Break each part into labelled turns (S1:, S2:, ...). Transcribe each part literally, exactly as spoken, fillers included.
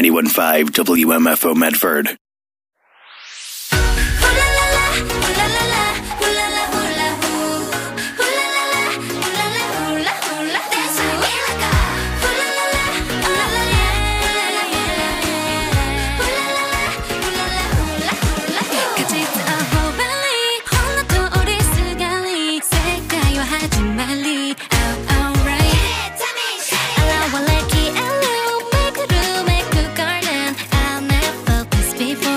S1: ninety-one point five W M F O Medford.
S2: Before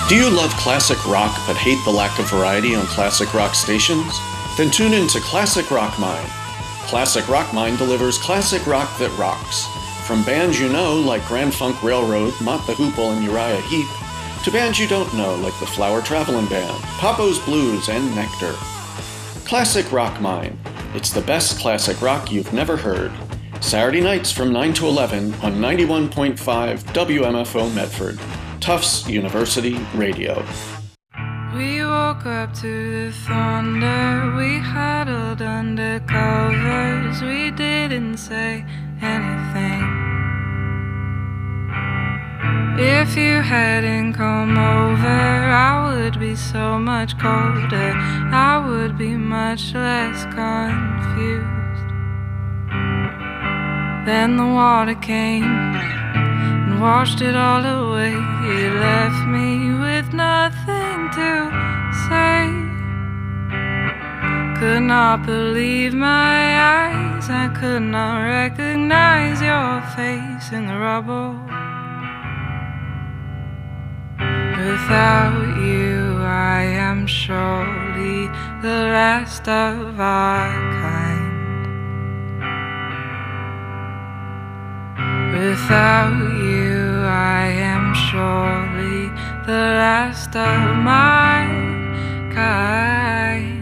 S2: Do you love classic rock but hate the lack of variety on classic rock stations? Then tune in to Classic Rock Mine. Classic Rock Mine delivers classic rock that rocks. From bands you know like Grand Funk Railroad, Mott the Hoople, and Uriah Heep, to bands you don't know like the Flower Traveling Band, Papo's Blues, and Nectar. Classic Rock Mine. It's the best classic rock you've never heard. Saturday nights from nine to eleven on ninety-one point five W M F O Medford. Tufts University Radio.
S3: We woke up to the thunder, we huddled under covers, we didn't say anything. If you hadn't come over, I would be so much colder, I would be much less confused. Then the water came washed it all away. It left me with nothing to say. Could not believe my eyes, I could not recognize your face in the rubble. Without you, I am surely the last of our kind. Without you, I am surely the last of my kind.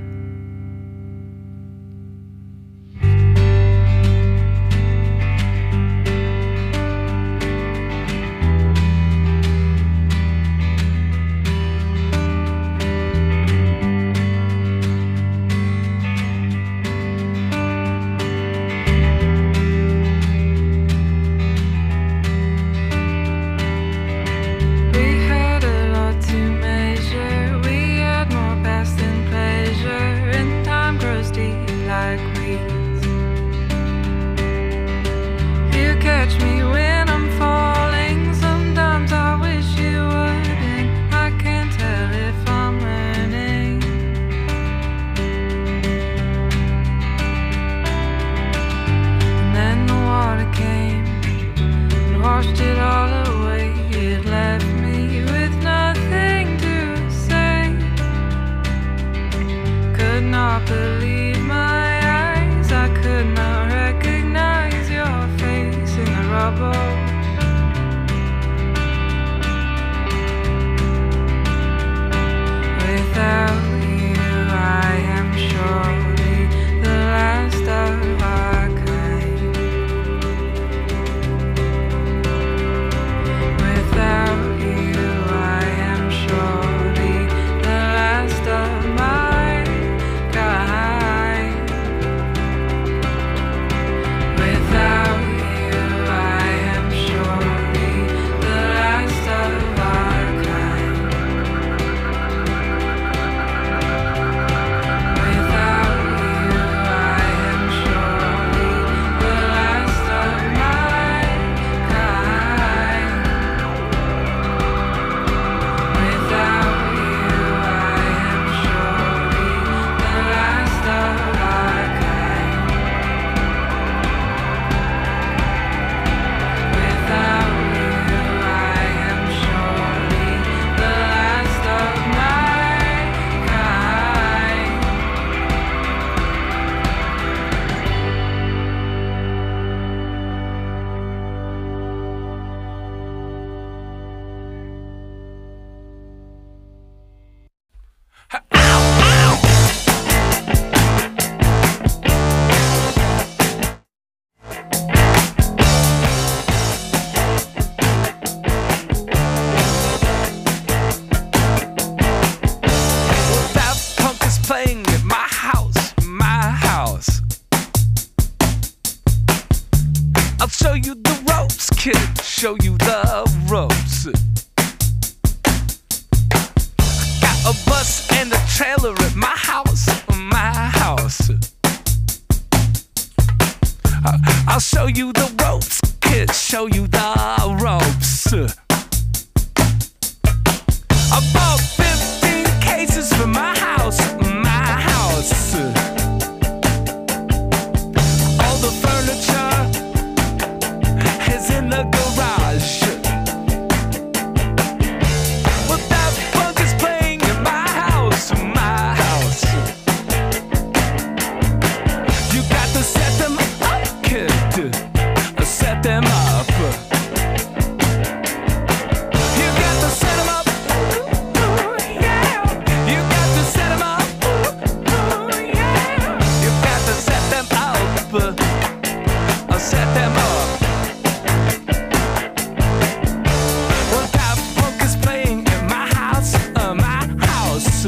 S4: Show you the ropes. Got a bus and a trailer at my house, my house. I'll show you the ropes, kid, show you the ropes. I bought fifteen cases for my house, my house. All the furniture is in the garage. Well, house.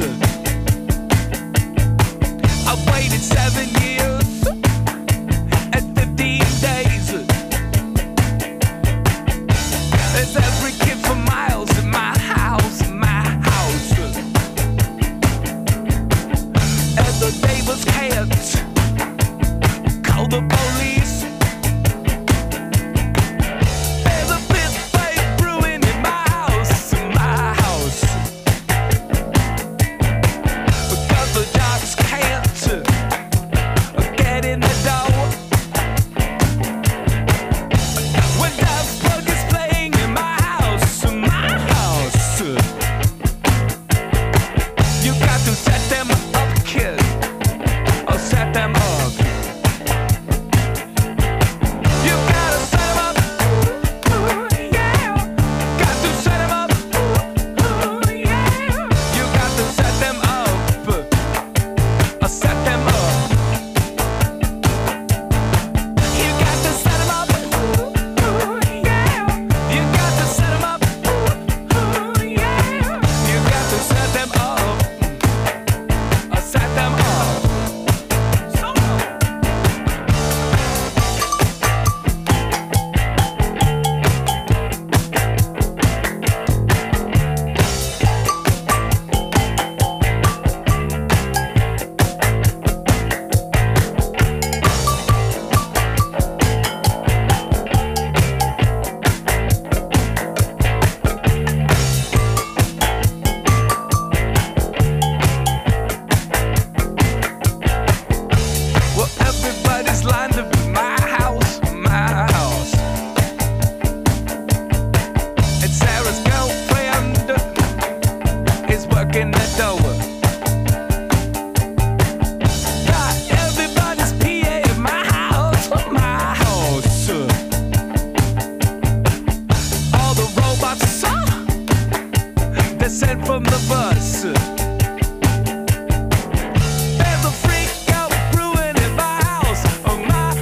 S4: I waited seven years and fifteen days. There's every kid for miles in my house, my house. And the neighbors can't call the police. There's a fist fight brewing in my house, in my house. Because the jocks can't get in the door. When that bug is playing in my house, in my house. You got to set them up, kid, or set them up. You gotta set them up, ooh, yeah. Got to set them up, ooh, yeah. You got to set them up, or set them up. You got to set them up, ooh, yeah. You got to set them up, ooh, yeah. You got to set them up, or set them up. So well, everybody's lined up in my house, my house. And Sarah's girlfriend is working the door. Got everybody's P A in my house, my house. All the robots, uh, they're sent from the bus. There's a freak out brewing in my house, oh my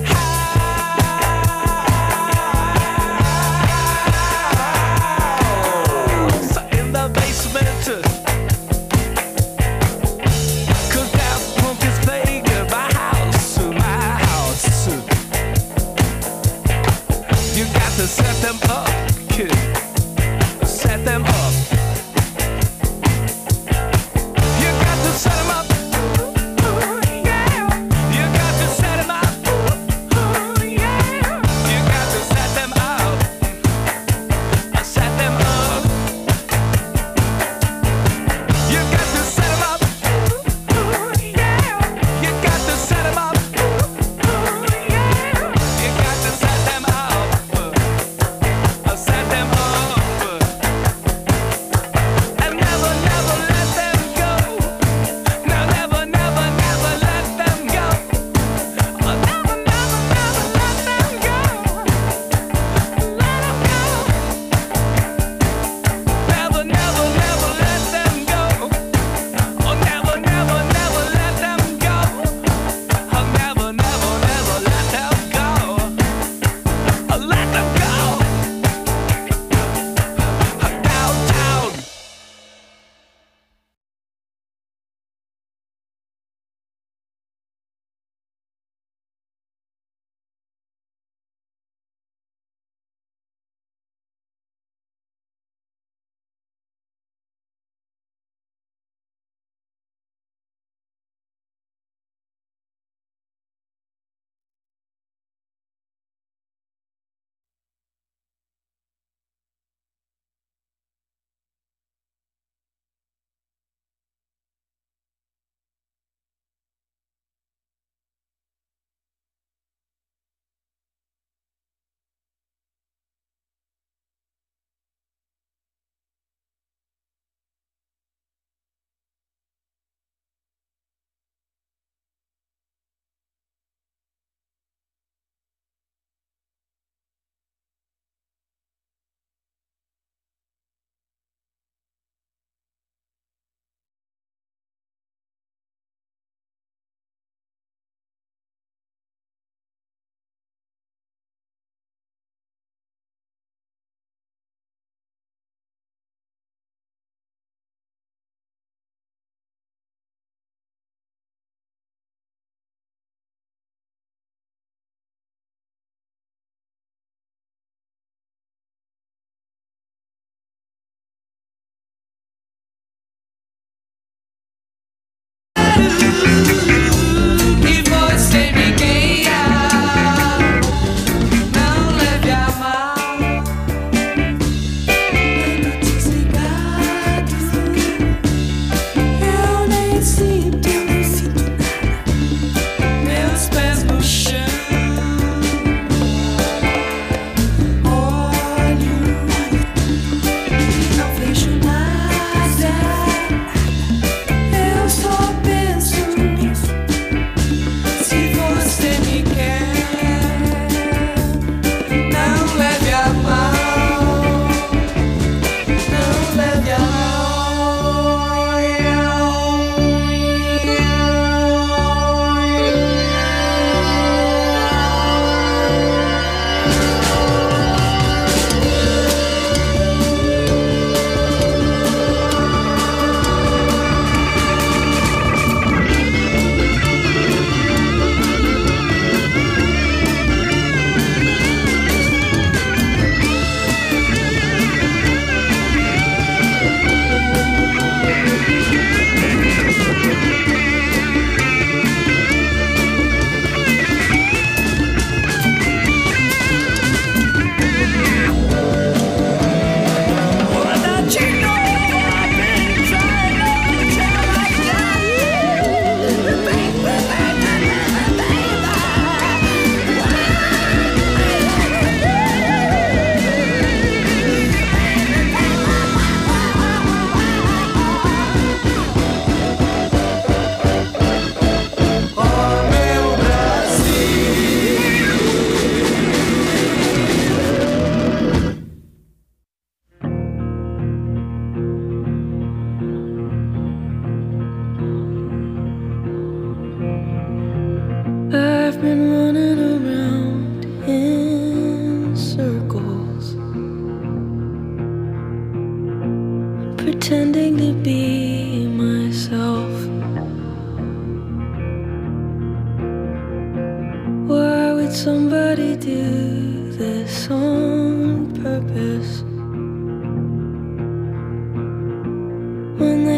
S4: house. In the basement, cause that punk is playing in my house, my house. You got to set them up, kid, set them up. You got to set them up, ooh, yeah. You got to set them up, ooh, yeah. You got to set them up, set them up.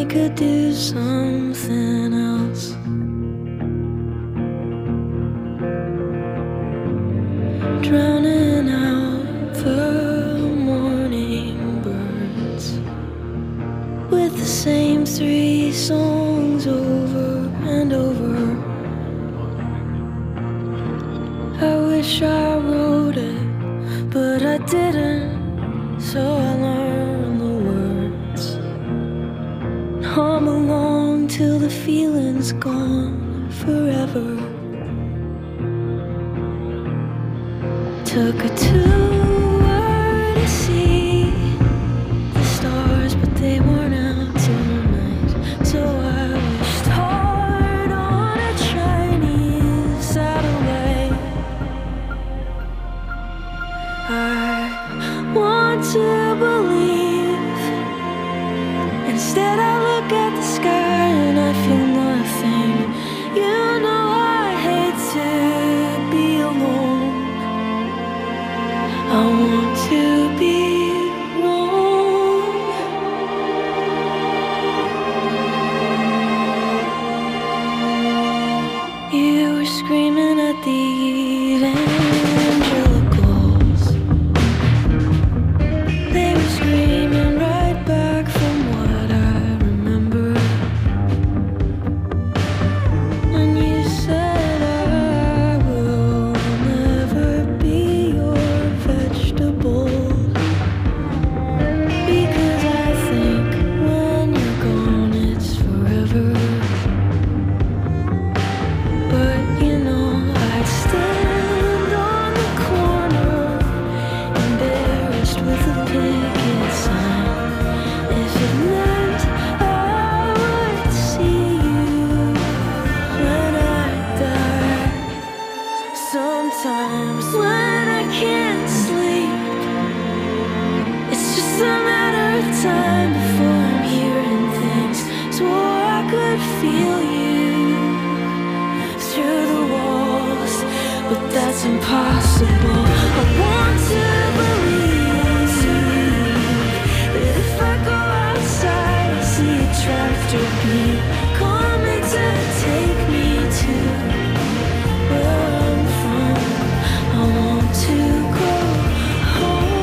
S5: could do something else. Drowning out the morning birds with the same three songs over and over. I wish I wrote it, but I didn't, so I learned the words. Hum along till the feeling's gone forever. Took a tour to see the stars, but they weren't out tonight. So I wished hard on a Chinese satellite. I want to believe. Instead I look at the sky and I feel nothing. You know I hate to be alone. I want to be wrong. You were screaming at the evangelicals. They were screaming right back from what I remember. When you said I will never be your vegetable. Because I think when you're gone it's forever. But you know I'd stand on the corner, embarrassed with a picket sign, if it meant I would see you when I die. Sometimes when I can't sleep, it's just a matter of time before I'm hearing things. Swore I could feel you through the walls, but that's impossible. I want to believe that if I go outside, I see a tractor beam coming to take me to where I'm from. I want to go home.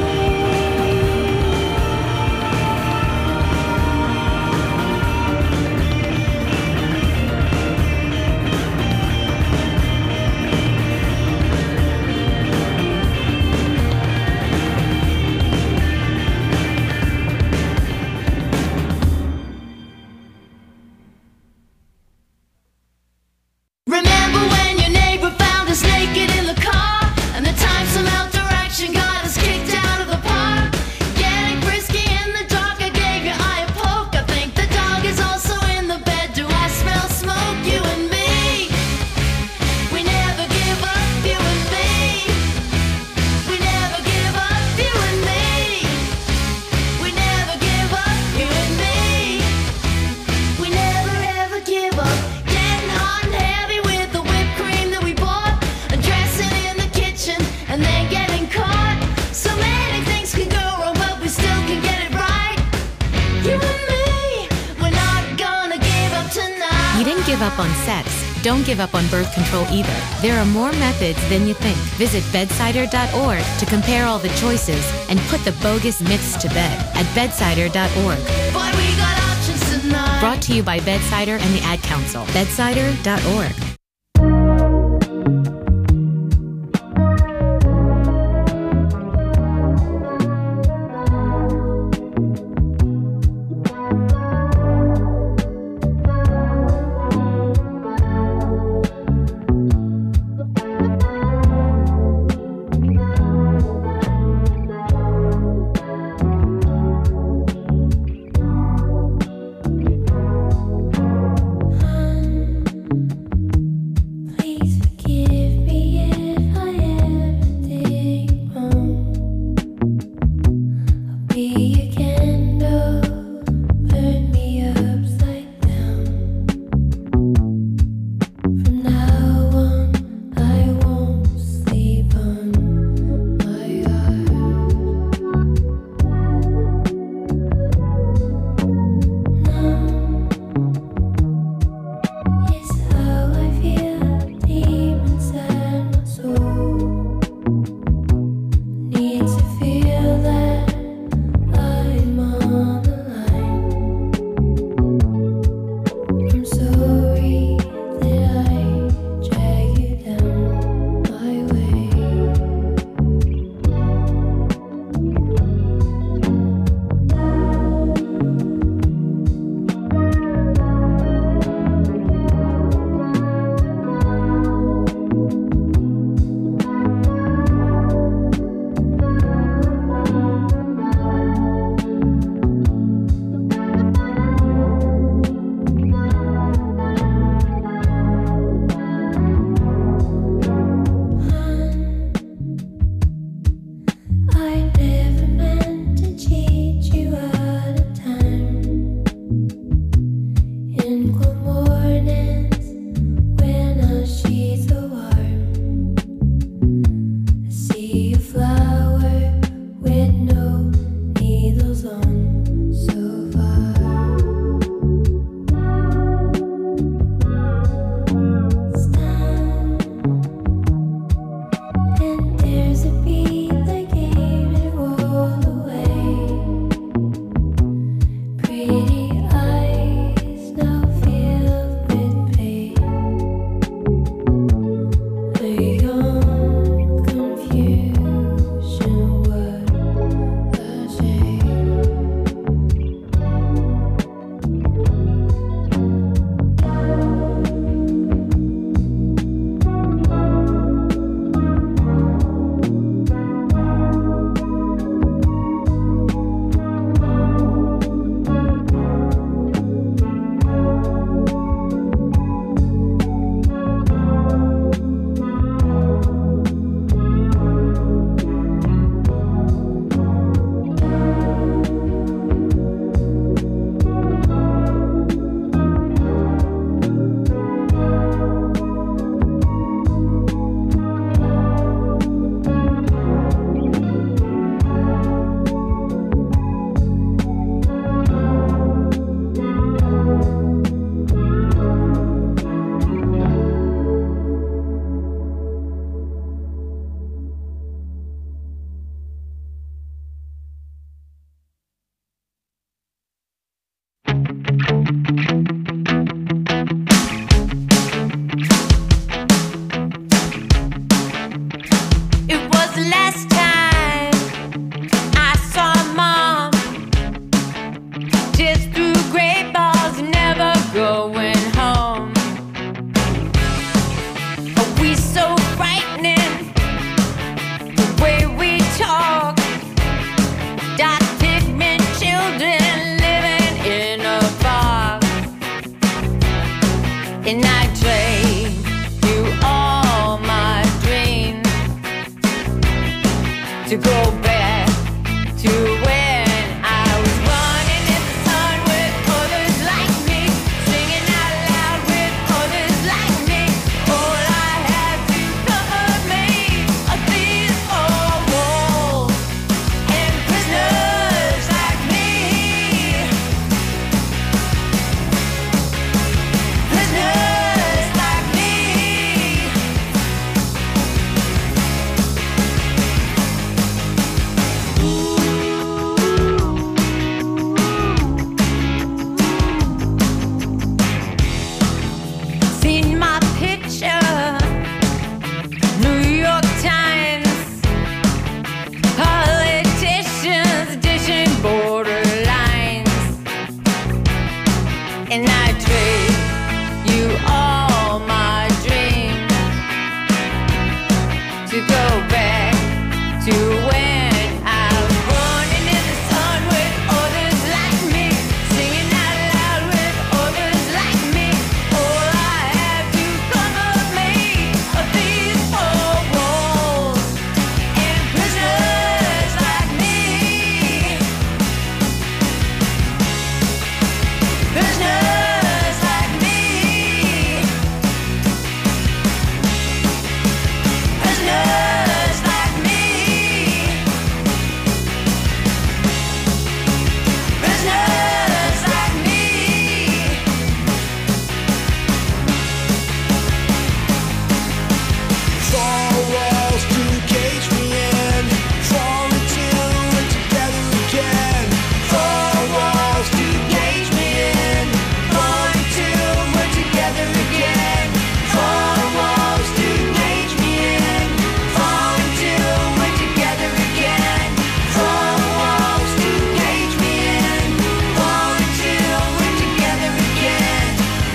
S6: Remember when your neighbor found us naked in the car, and the time some outdoor action got us kicked out of the park? Getting frisky in the dark, I gave your eye a poke. I think the dog is also in the bed. Do I smell smoke? You and me, we never give up. You and me, we never give up. You and me, we never give up. You and me, we never ever give up. Getting hot and heavy with the whipped cream that we bought, and dressing in the kitchen and then getting caught. So many things can go wrong, but we still can get it right. You and me, we're not gonna give up tonight.
S7: You didn't give up on sex. Don't give up on birth control either. There are more methods than you think. Visit bedsider dot org to compare all the choices and put the bogus myths to bed at bedsider dot org.
S6: Boy, we got options tonight.
S7: Brought to you by Bedsider and the Ad Council. bedsider dot org.
S8: And I trade you all my dreams to go back to when I was running in the sun with others like me, singing out loud with others like me. All I had to cover me are these four walls and prisoners like me. Prisoners like me. Seen my picture, New York Times, politicians dishing borderlines, and I trade you all my dreams to go back to when I was running in the sun with others like me, singing out loud with others like me. All I have to cover me are these four walls and prisoners like me. Prisoners like me. Prisoners like me. Prisoners like me.
S4: Four walls to cage me in, four until we're together again. Four walls to cage me in, four until we're together again. Four walls to cage me in, four until we're together again. Four walls to cage me in, four until we're together again.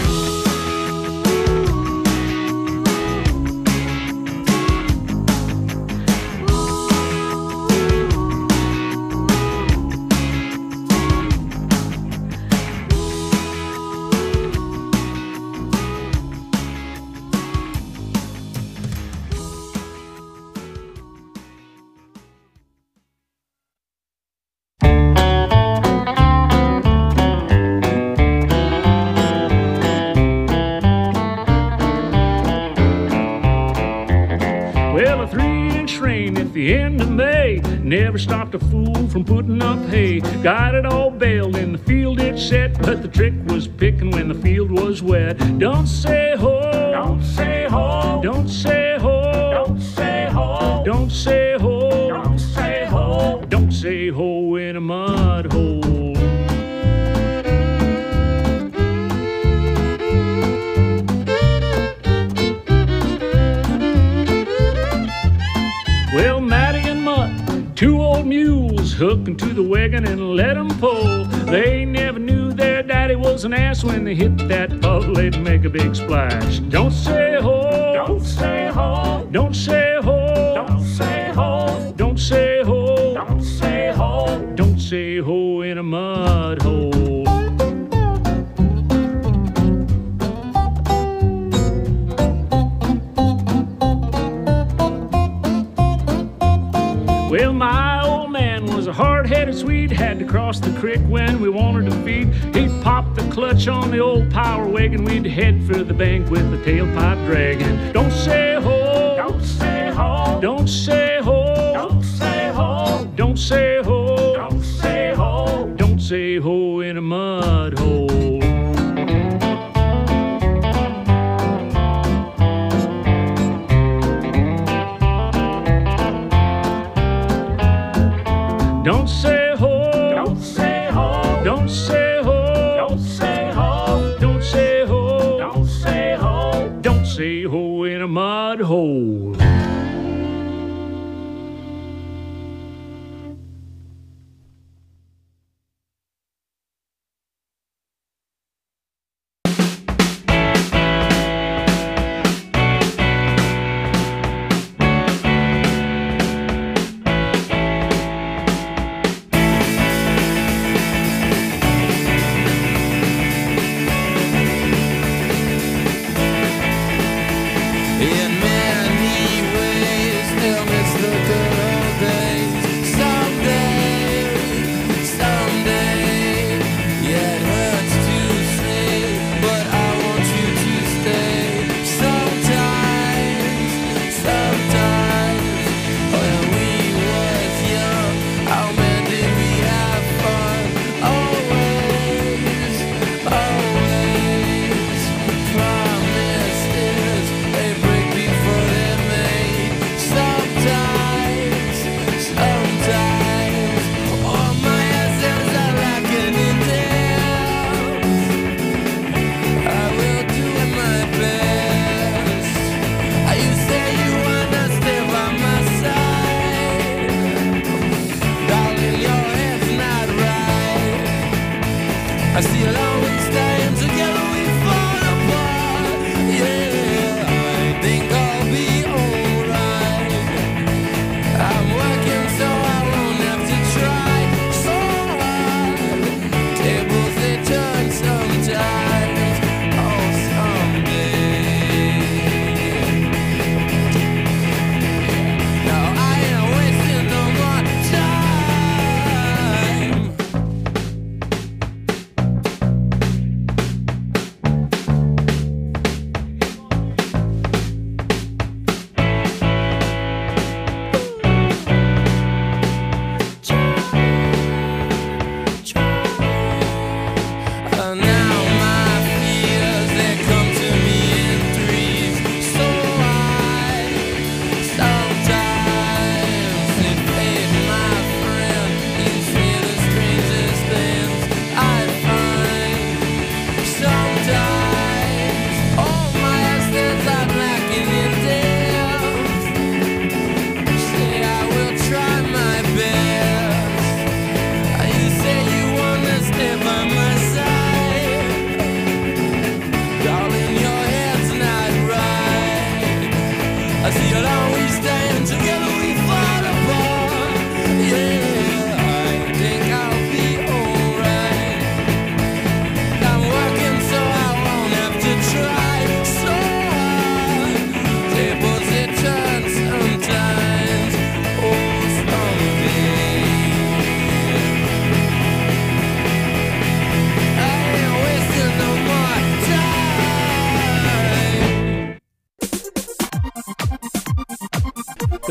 S9: Well, a three-inch rain at the end of May never stopped a fool from putting up hay. Got it all baled in the field it set, but the trick was picking when the field was wet. Don't say ho, don't say ho, don't say ho, don't say ho, don't say ho, don't say ho, don't say ho in a mud hole. Well, Matty and Mutt, two old mules, hooking to the wagon and let 'em pull. They never knew their daddy was an ass. When they hit that puddle, they'd make a big splash. Don't say ho, don't say ho, don't say ho, don't say ho, don't say ho, don't say ho, don't say ho in a mud hole. Well, my old man was a hard-headed Swede, had to cross the creek when we wanted to feed. He'd pop the clutch on the old power wagon, we'd head for the bank with the tailpipe dragging. Don't say ho, don't say ho, don't say ho, don't say ho, don't say ho, don't say ho, don't say ho in a mud hole. Don't say ho, don't say ho, don't say ho, don't say ho, don't say ho, don't say ho, don't say ho in a mud hole.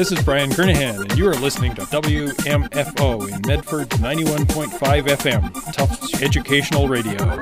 S10: This is Brian Kernahan, and you are listening to W M F O in Medford's ninety-one point five F M, Tufts Educational Radio.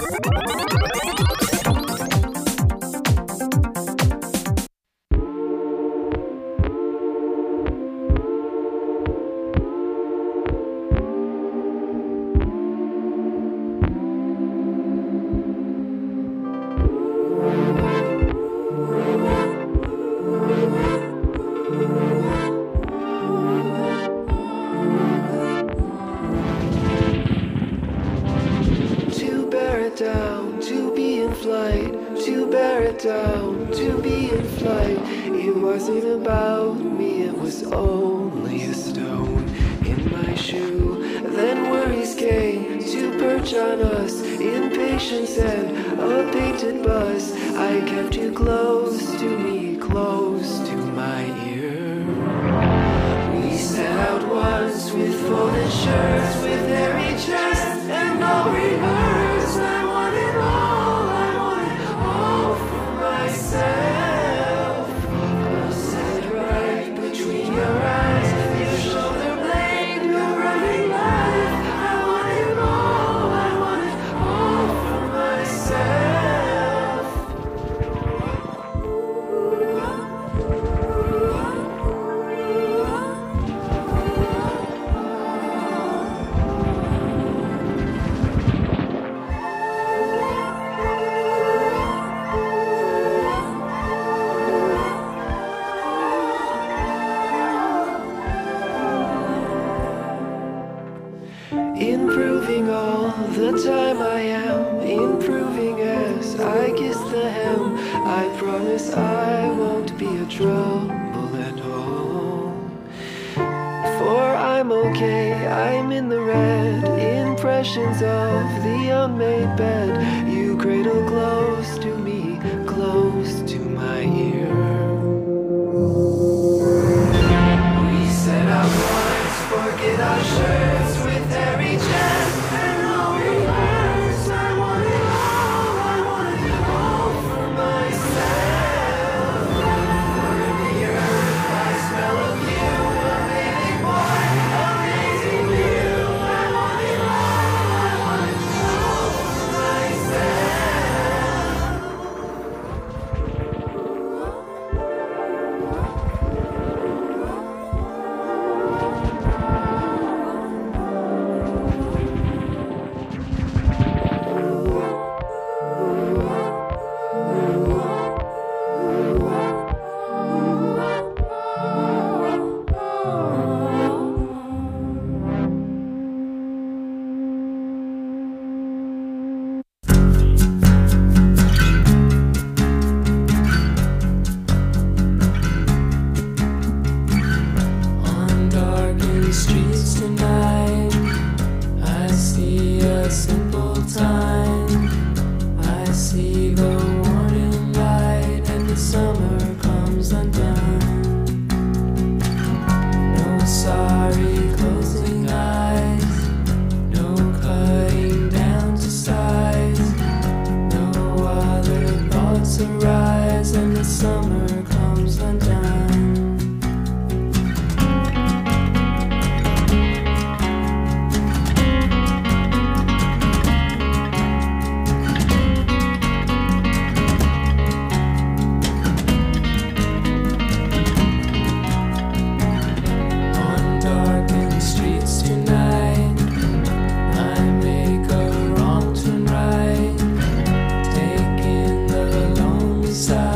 S11: Side.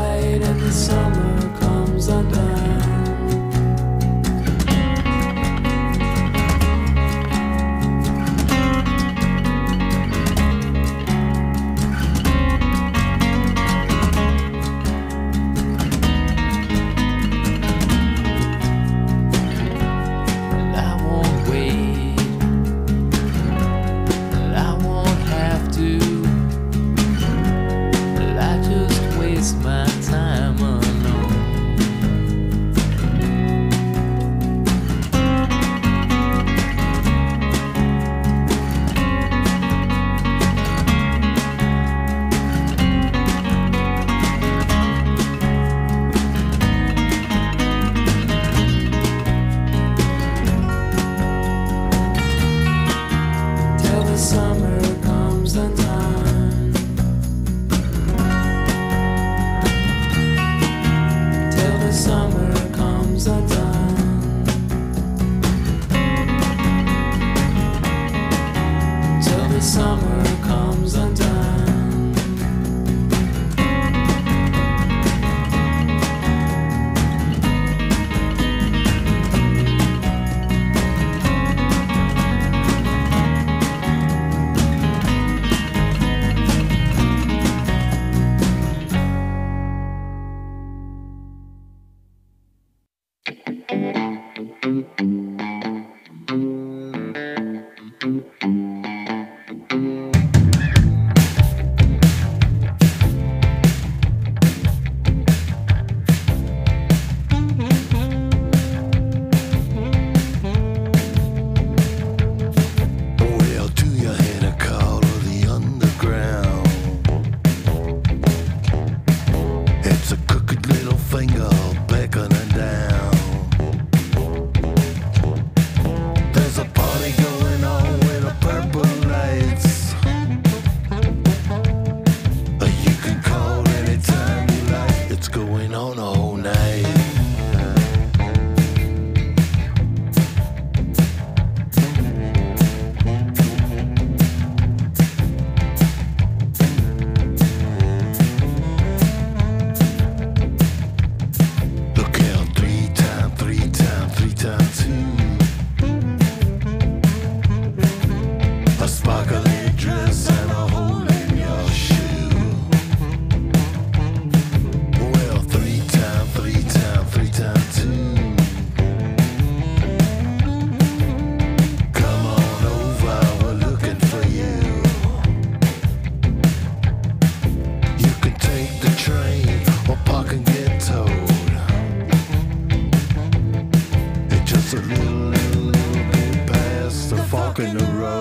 S11: in the road.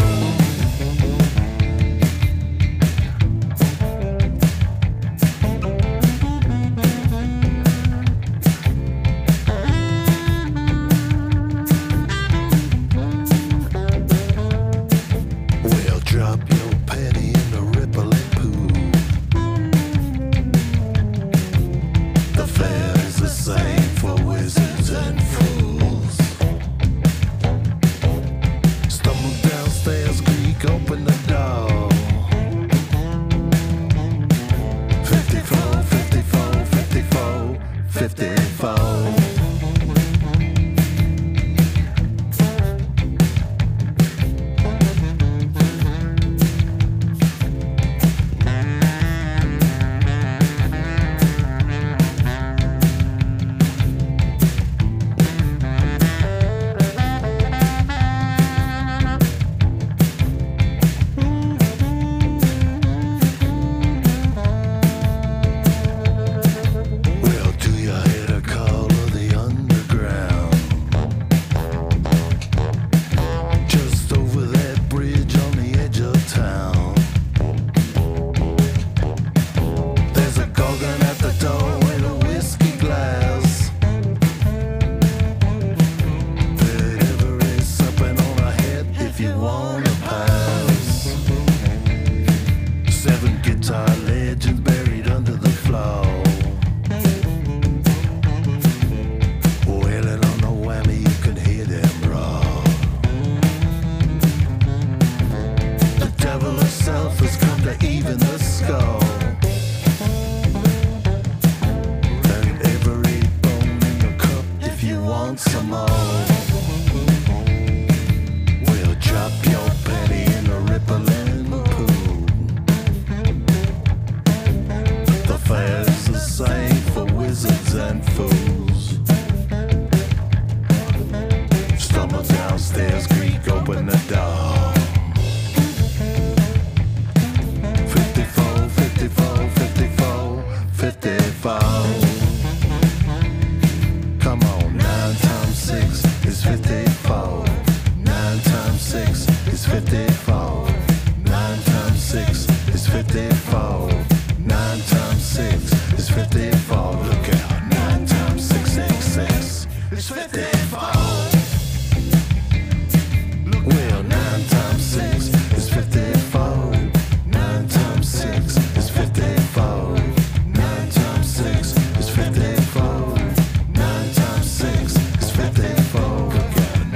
S11: Well, drop your penny in the rippling pool. The fare is the same for wizards and fools. Stumble downstairs, creak open the door. fifty-four, fifty-four, fifty-four, fifty-four. Well, do you hear the call of the underground? Just over that bridge on the edge of town. There's a gorgon at the door with a whiskey glass. There ever is something on ahead if you wanna pass. Seven guitar legends buried under the floor. Wailing on the whammy, you can hear them roar. The devil himself has come to even the score. And every bone in the cup if you want some more. We'll drop your penny in a rippling pool. The fare's the same for wizards and fools. Stumble downstairs, creak open the door. fifty-four, fifty-four, fifty-four, fifty-four. Come on, nine times six is fifty-four. Nine times six is fifty-four. Nine times six is fifty-four. Nine times six is fifty-four. Look out, nine times six, six, six is fifty-four. Well, nine times six is fifty-four. Nine times six is fifty-four. Nine times six is fifty-four. Nine times six is fifty-four. Look out,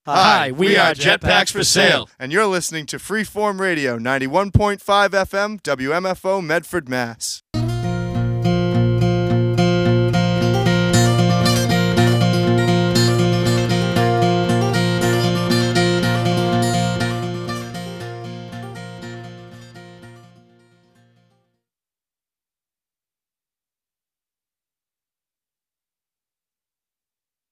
S12: Hi, we are Jetpacks for Sale.
S13: And you're listening to Freeform Radio, ninety-one point five F M, W M F O, Medford, Mass.